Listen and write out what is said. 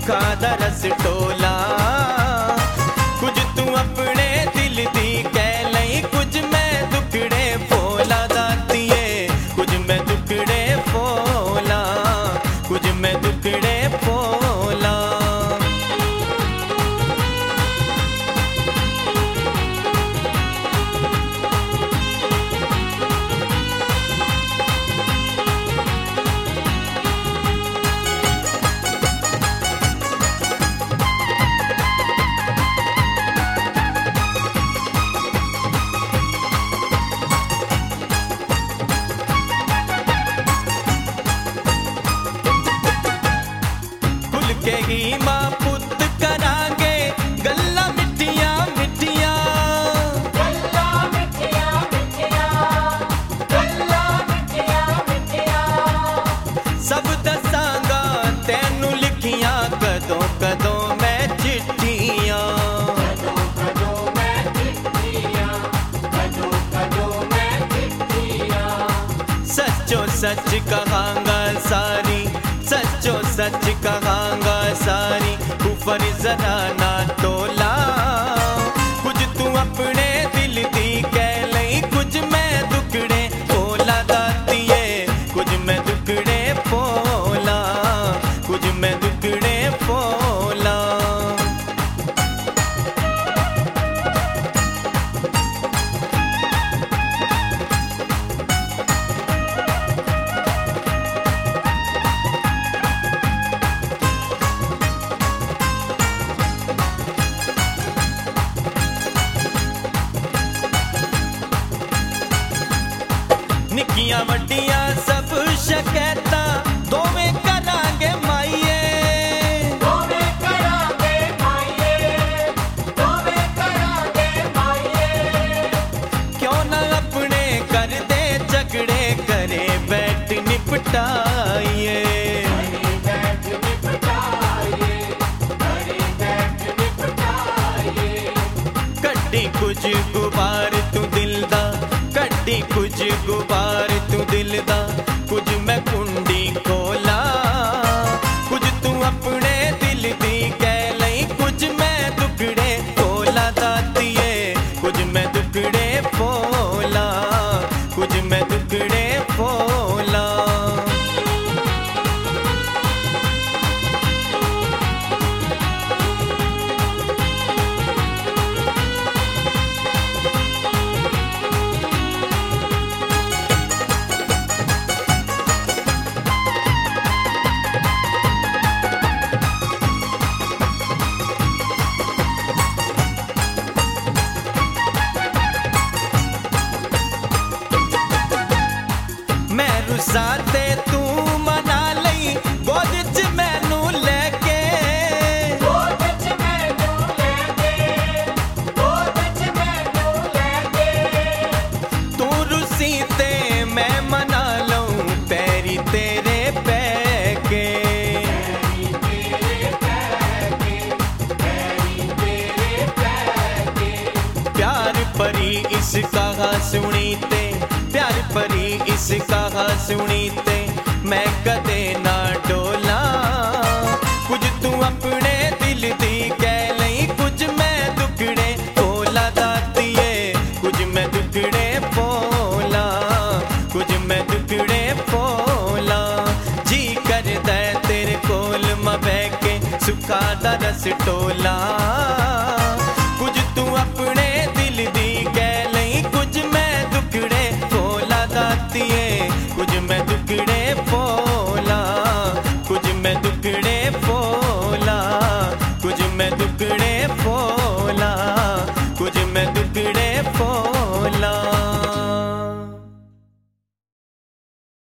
सुखा दा रस टोला। कुछ तू अपने दिल दी कह लई, कुछ मैं दुखड़े फोला दातिए, कुछ मैं दुखड़े फोला, कुछ मैं दुखड़े फोला। ही मां पुत करांगे गल्ला मिठिया मिठिया, गल्ला मिठिया मिठिया, गल्ला मिठिया मिठिया। सब दसांगा तैनू लिखियां कदों कदों मैं चिट्ठियां, कदों कदों मैं चिट्ठियां, कदों कदों मैं चिट्ठियां। सच्चो सच कहांगा सारी, सच्चो सच कहांगा सारी, ऊपर जरा ना तोला। कुछ तू अपने दिल दी कह लई, कुछ मैं दुखड़े फोला दातिए, कुछ मैं दुखड़े फोला, कुछ मैं दुखड़े फोला। निक्कियां वड्डियां सब शकैतां दोवें करांगे माईए, दोवें करांगे माईए, दोवें करांगे माईए। क्यों ना अपने कर दे झगड़े करे बैठ निपटाइए, करे बैठ निपटाइए, करे बैठ निपटाइए। कड्डी कुछ गुबार तू दिल दा, कड्डी कुछ गुबार तू दिल दा, कुछ मैं कुंडी खोला। कुछ तू अपने दिल दी कह लई, कुछ मैं दुखड़े फोला दातिए, कुछ मैं दुखड़े फोला, कुछ मैं दुखड़े फोला। साथे तू मना लई गोद च मैनू लेके, गोद च मैनू लेके, गोद च मैनू लेके। तू रुसी ते मैं मना लऊं पैरी तेरे पैके, पैरी तेरे पैके, पैरी तेरे पैके। प्यार परी इस कहा सुनी ते, प्यार परी इस कहा सुनी ते मैं कदे ना डोला। कुछ तू अपने दिल दी कह लई, कुछ मैं दुखड़े फोला दातिए, कुछ मैं दुखड़े फोला, कुछ मैं दुखड़े फोला। जी करदा तेरे कोल मैं बह के सुखा दा रस टोला। कुछ तू अपने दिल दी कह लई, कुछ मैं दुखड़े फोला दातिए, कुछ मैं दुखड़े फोला, कुछ मैं दुखड़े